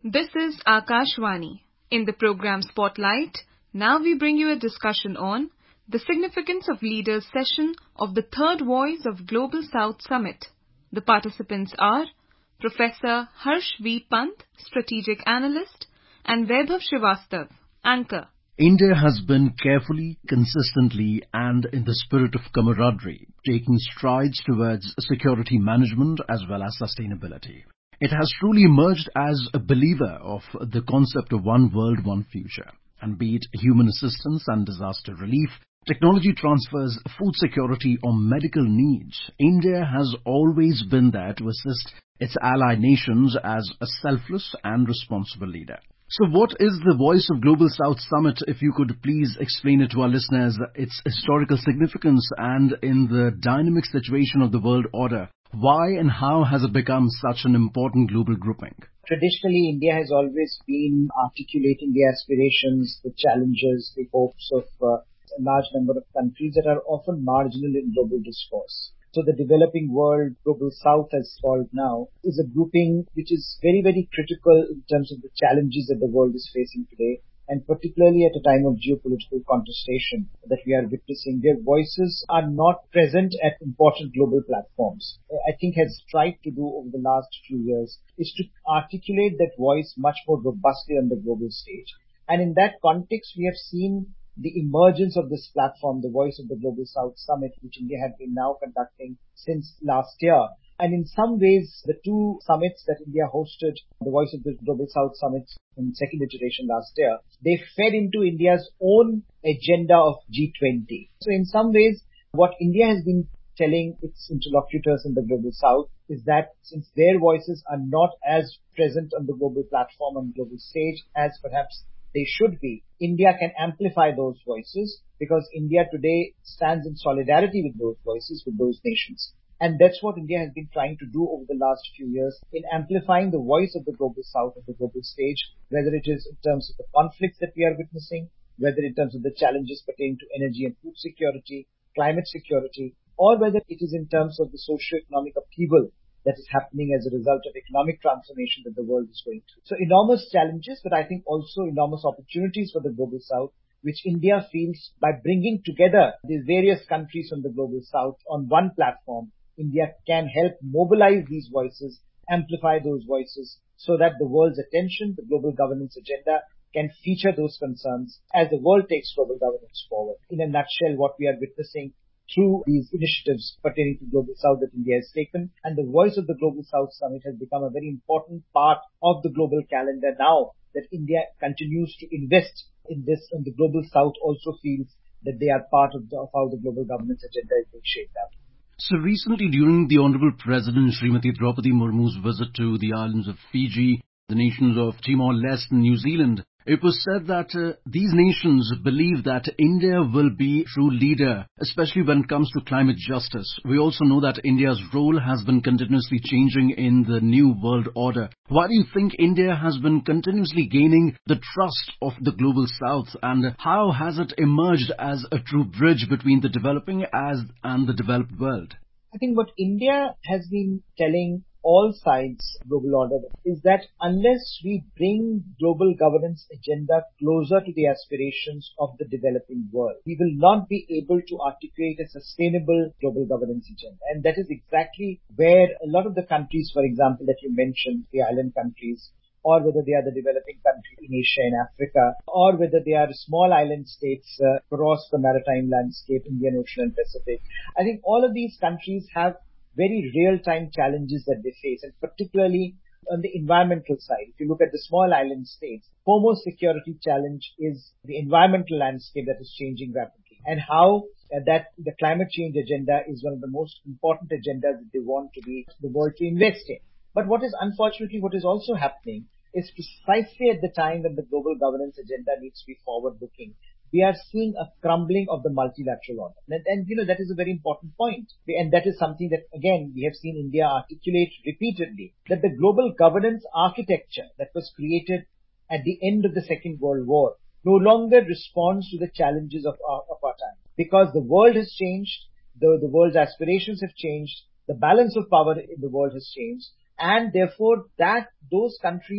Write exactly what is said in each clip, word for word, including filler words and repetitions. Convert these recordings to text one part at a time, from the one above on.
This is Akashvani. In the program Spotlight, now we bring you a discussion on the significance of leaders session of the third Voice of Global South Summit. The participants are Professor Harsh V. Pant, Strategic Analyst, and Vaibhav Srivastav, Anchor. India has been carefully, consistently and in the spirit of camaraderie taking strides towards security management as well as sustainability. It has truly emerged as a believer of the concept of one world, one future. And be it human assistance and disaster relief, technology transfers, food security or medical needs, India has always been there to assist its allied nations as a selfless and responsible leader. So what is the Voice of Global South Summit? If you could please explain it to our listeners, its historical significance and in the dynamic situation of the world order, why and how has it become such an important global grouping? Traditionally, India has always been articulating the aspirations, the challenges, the hopes of uh, a large number of countries that are often marginal in global discourse. So the developing world, Global South as called now, is a grouping which is very, very critical in terms of the challenges that the world is facing today, and particularly at a time of geopolitical contestation that we are witnessing. Their voices are not present at important global platforms. I think has tried to do over the last few years is to articulate that voice much more robustly on the global stage. And in that context, we have seen the emergence of this platform, the Voice of the Global South Summit, which India had been now conducting since last year. And in some ways, the two summits that India hosted, the Voice of the Global South Summit in second iteration last year, they fed into India's own agenda of G twenty. So in some ways, what India has been telling its interlocutors in the Global South is that since their voices are not as present on the global platform, on the global stage, as perhaps they should be, India can amplify those voices because India today stands in solidarity with those voices, with those nations. And that's what India has been trying to do over the last few years in amplifying the voice of the Global South on the global stage, whether it is in terms of the conflicts that we are witnessing, whether in terms of the challenges pertaining to energy and food security, climate security, or whether it is in terms of the socio-economic upheaval that is happening as a result of economic transformation that the world is going through. So enormous challenges, but I think also enormous opportunities for the Global South, which India feels by bringing together these various countries from the Global South on one platform, India can help mobilize these voices, amplify those voices so that the world's attention, the global governance agenda, can feature those concerns as the world takes global governance forward. In a nutshell, what we are witnessing through these initiatives pertaining to Global South that India has taken, and the Voice of the Global South Summit has become a very important part of the global calendar now that India continues to invest in this, and the Global South also feels that they are part of, the, of how the global governance agenda is being shaped up. So recently, during the Honourable President Srimati Draupadi Murmu's visit to the islands of Fiji, the nations of Timor-Leste and New Zealand, it was said that uh, these nations believe that India will be a true leader, especially when it comes to climate justice. We also know that India's role has been continuously changing in the new world order. Why do you think India has been continuously gaining the trust of the Global South, and how has it emerged as a true bridge between the developing as and the developed world? I think what India has been telling all sides global order is that unless we bring global governance agenda closer to the aspirations of the developing world, we will not be able to articulate a sustainable global governance agenda. And that is exactly where a lot of the countries, for example, that you mentioned, the island countries, or whether they are the developing countries in Asia and Africa, or whether they are small island states uh, across the maritime landscape, Indian Ocean and Pacific. I think all of these countries have very real-time challenges that they face, and particularly on the environmental side. If you look at the small island states, foremost security challenge is the environmental landscape that is changing rapidly, and how uh, that the climate change agenda is one of the most important agendas that they want to be the world to invest in. But what is unfortunately what is also happening is precisely at the time when the global governance agenda needs to be forward-looking, we are seeing a crumbling of the multilateral order. And, and, you know, that is a very important point. And that is something that, again, we have seen India articulate repeatedly, that the global governance architecture that was created at the end of the Second World War no longer responds to the challenges of our, of our time. Because the world has changed, the, the world's aspirations have changed, the balance of power in the world has changed, and therefore that those countries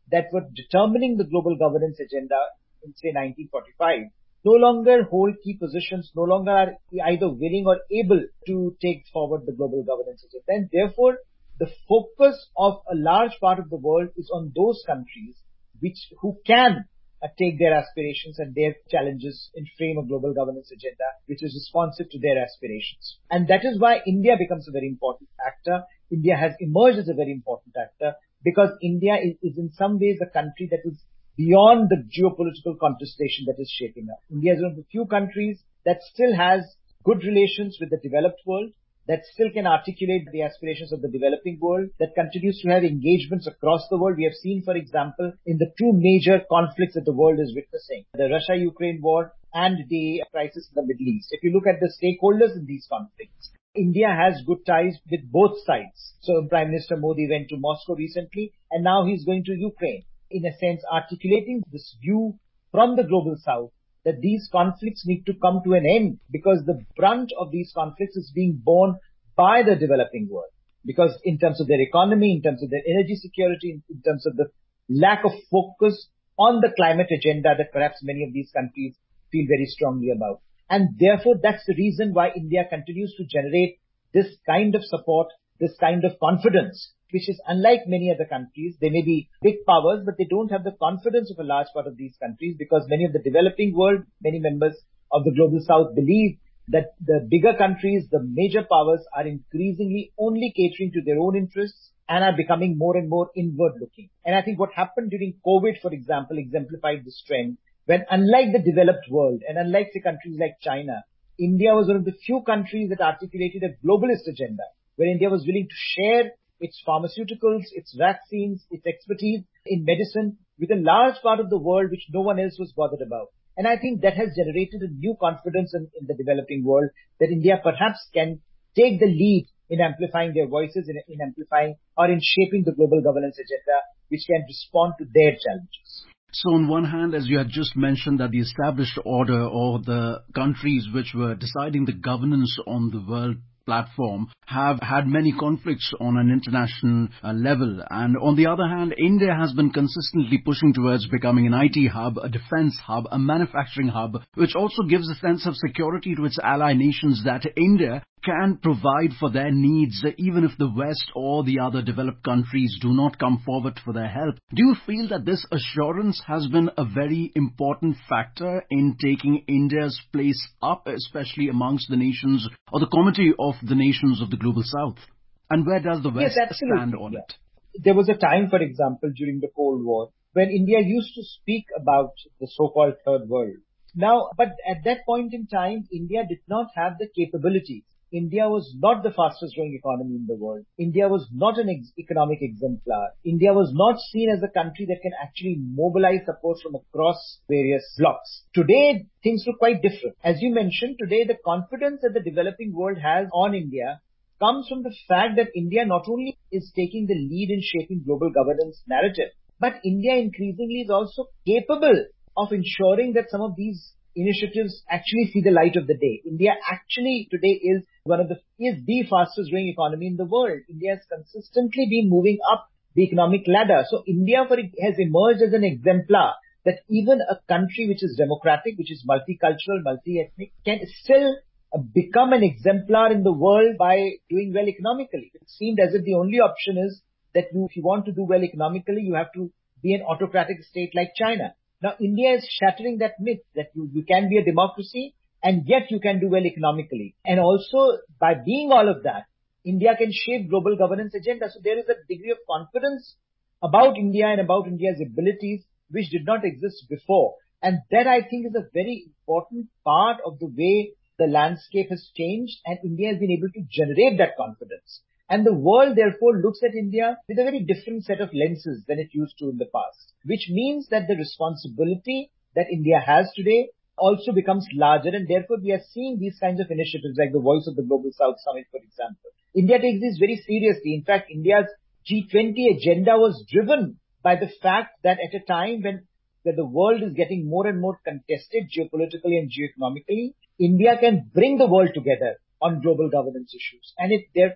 that were determining the global governance agenda in, say, nineteen forty-five, no longer hold key positions, no longer are either willing or able to take forward the global governance agenda. And therefore, the focus of a large part of the world is on those countries which who can uh, take their aspirations and their challenges and frame a global governance agenda which is responsive to their aspirations. And that is why India becomes a very important actor. India has emerged as a very important actor because India is, is in some ways a country that is beyond the geopolitical contestation that is shaping up. India is one of the few countries that still has good relations with the developed world, that still can articulate the aspirations of the developing world, that continues to have engagements across the world. We have seen, for example, in the two major conflicts that the world is witnessing, the Russia-Ukraine war and the crisis in the Middle East. If you look at the stakeholders in these conflicts, India has good ties with both sides. So Prime Minister Modi went to Moscow recently, and now he's going to Ukraine, in a sense articulating this view from the global south that these conflicts need to come to an end because the brunt of these conflicts is being borne by the developing world. Because in terms of their economy, in terms of their energy security, in terms of the lack of focus on the climate agenda that perhaps many of these countries feel very strongly about. And therefore, that's the reason why India continues to generate this kind of support, this kind of confidence, which is unlike many other countries. They may be big powers, but they don't have the confidence of a large part of these countries because many of the developing world, many members of the global south believe that the bigger countries, the major powers are increasingly only catering to their own interests and are becoming more and more inward looking. And I think what happened during COVID, for example, exemplified this trend when unlike the developed world and unlike say countries like China, India was one of the few countries that articulated a globalist agenda where India was willing to share its pharmaceuticals, its vaccines, its expertise in medicine with a large part of the world which no one else was bothered about. And I think that has generated a new confidence in, in the developing world that India perhaps can take the lead in amplifying their voices, in, in amplifying or in shaping the global governance agenda which can respond to their challenges. So on one hand, as you had just mentioned, that the established order or the countries which were deciding the governance on the world platform have had many conflicts on an international uh, level. And on the other hand, India has been consistently pushing towards becoming an I T hub, a defense hub, a manufacturing hub, which also gives a sense of security to its ally nations that India can provide for their needs even if the West or the other developed countries do not come forward for their help. Do you feel that this assurance has been a very important factor in taking India's place up, especially amongst the nations or the committee of the nations of the Global South? And where does the West yes, stand on yeah. it? There was a time, for example, during the Cold War, when India used to speak about the so-called Third World. Now, but at that point in time, India did not have the capabilities. India was not the fastest growing economy in the world. India was not an ex- economic exemplar. India was not seen as a country that can actually mobilize support from across various blocks. Today, things look quite different. As you mentioned, today the confidence that the developing world has on India comes from the fact that India not only is taking the lead in shaping global governance narrative, but India increasingly is also capable of ensuring that some of these initiatives actually see the light of the day. India actually today is one of the, is the fastest growing economy in the world. India has consistently been moving up the economic ladder. So India for it has emerged as an exemplar that even a country which is democratic, which is multicultural, multi-ethnic, can still become an exemplar in the world by doing well economically. It seemed as if the only option is that you, if you want to do well economically, you have to be an autocratic state like China. Now, India is shattering that myth that you, you can be a democracy and yet you can do well economically. And also, by being all of that, India can shape global governance agenda. So there is a degree of confidence about India and about India's abilities which did not exist before. And that, I think, is a very important part of the way the landscape has changed and India has been able to generate that confidence. And the world, therefore, looks at India with a very different set of lenses than it used to in the past, which means that the responsibility that India has today also becomes larger, and therefore we are seeing these kinds of initiatives like the Voice of the Global South Summit, for example. India takes this very seriously. In fact, India's G twenty agenda was driven by the fact that at a time when that the world is getting more and more contested geopolitically and geoeconomically, India can bring the world together on global governance issues. And it therefore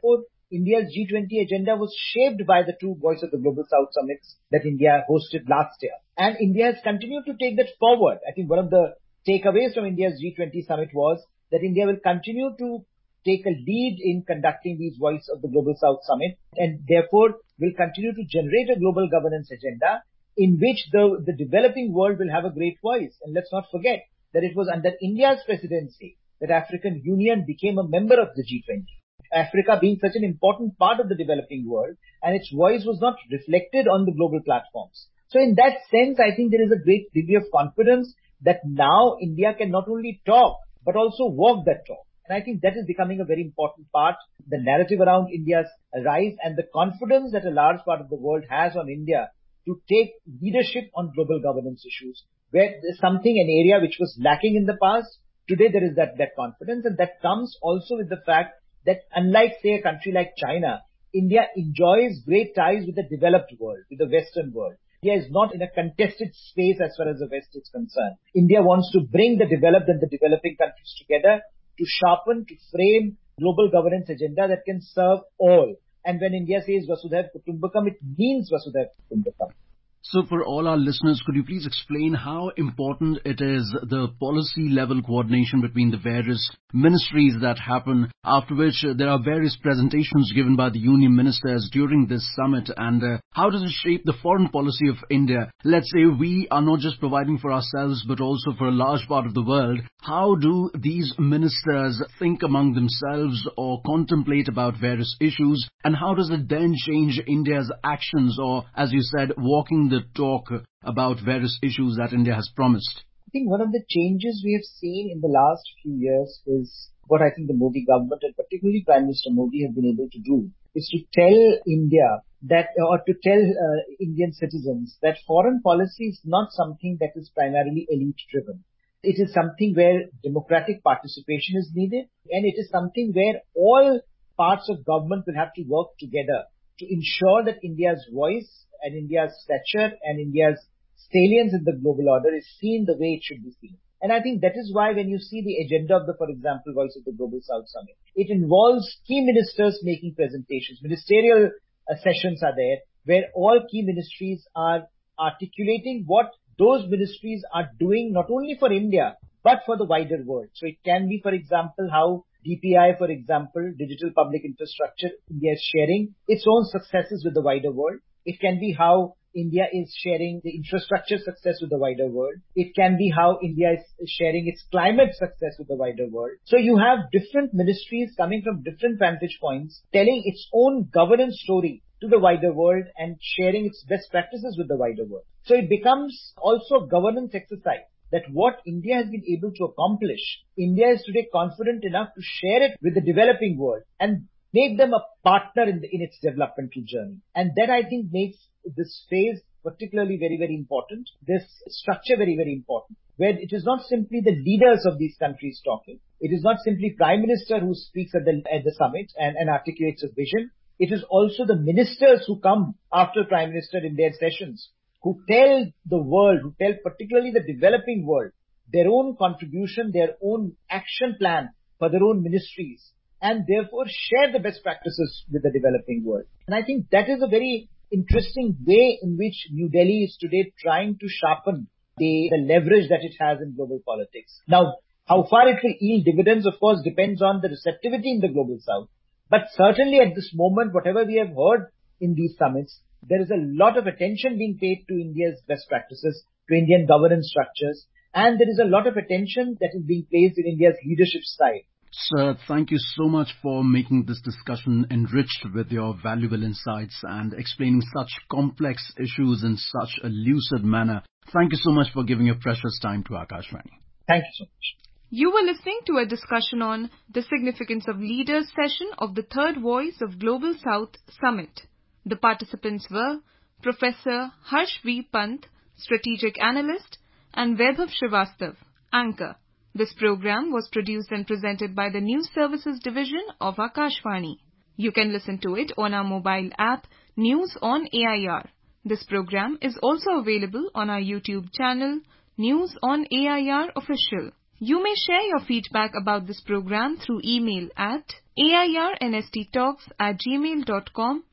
India's G twenty agenda was shaped by the two Voice of the Global South summits that India hosted last year. And India has continued to take that forward. I think one of the takeaways from India's G twenty summit was that India will continue to take a lead in conducting these Voice of the Global South summit, and therefore will continue to generate a global governance agenda in which the, the developing world will have a great voice. And let's not forget that it was under India's presidency that African Union became a member of the G twenty. Africa being such an important part of the developing world, and its voice was not reflected on the global platforms. So in that sense, I think there is a great degree of confidence that now India can not only talk, but also walk that talk. And I think that is becoming a very important part, the narrative around India's rise and the confidence that a large part of the world has on India to take leadership on global governance issues, where there's something, an area which was lacking in the past. Today there is that, that confidence, and that comes also with the fact that unlike, say, a country like China, India enjoys great ties with the developed world, with the Western world. India is not in a contested space as far as the West is concerned. India wants to bring the developed and the developing countries together to sharpen, to frame global governance agenda that can serve all. And when India says Vasudhaiv Kutumbakam, it means Vasudhaiv Kutumbakam. So for all our listeners, could you please explain how important it is, the policy level coordination between the various ministries that happen, after which uh, there are various presentations given by the union ministers during this summit, and uh, how does it shape the foreign policy of India? Let's say we are not just providing for ourselves but also for a large part of the world. How do these ministers think among themselves or contemplate about various issues, and how does it then change India's actions, or as you said, walking the talk about various issues that India has promised? I think one of the changes we have seen in the last few years is what I think the Modi government and particularly Prime Minister Modi have been able to do is to tell India that, or to tell uh, Indian citizens that foreign policy is not something that is primarily elite driven. It is something where democratic participation is needed, and it is something where all parts of government will have to work together to ensure that India's voice and India's stature and India's salience in the global order is seen the way it should be seen. And I think that is why when you see the agenda of the, for example, Voice of the Global South Summit, it involves key ministers making presentations. Ministerial uh, sessions are there where all key ministries are articulating what those ministries are doing not only for India, but for the wider world. So it can be, for example, how D P I, for example, Digital Public Infrastructure, India is sharing its own successes with the wider world. It can be how India is sharing the infrastructure success with the wider world. It can be how India is sharing its climate success with the wider world. So you have different ministries coming from different vantage points, telling its own governance story to the wider world and sharing its best practices with the wider world. So it becomes also a governance exercise that what India has been able to accomplish, India is today confident enough to share it with the developing world and make them a partner in, the, in its developmental journey. And that, I think, makes this phase particularly very, very important, this structure very, very important, where it is not simply the leaders of these countries talking. It is not simply Prime Minister who speaks at the, at the summit and, and articulates a vision. It is also the ministers who come after Prime Minister in their sessions, who tell the world, who tell particularly the developing world, their own contribution, their own action plan for their own ministries, and therefore share the best practices with the developing world. And I think that is a very interesting way in which New Delhi is today trying to sharpen the, the leverage that it has in global politics. Now, how far it will yield dividends, of course, depends on the receptivity in the global south. But certainly at this moment, whatever we have heard in these summits, there is a lot of attention being paid to India's best practices, to Indian governance structures, and there is a lot of attention that is being placed in India's leadership style. Sir, thank you so much for making this discussion enriched with your valuable insights and explaining such complex issues in such a lucid manner. Thank you so much for giving your precious time to Akashvani. Thank you so much. You were listening to a discussion on the significance of Leaders session of the Third Voice of Global South Summit. The participants were Professor Harsh V. Pant, Strategic Analyst, and Vaibhav Srivastav, Anchor. This program was produced and presented by the News Services Division of Akashvani. You can listen to it on our mobile app, News on A I R. This program is also available on our YouTube channel, News on A I R Official. You may share your feedback about this program through email at airnsttalks at gmail dot com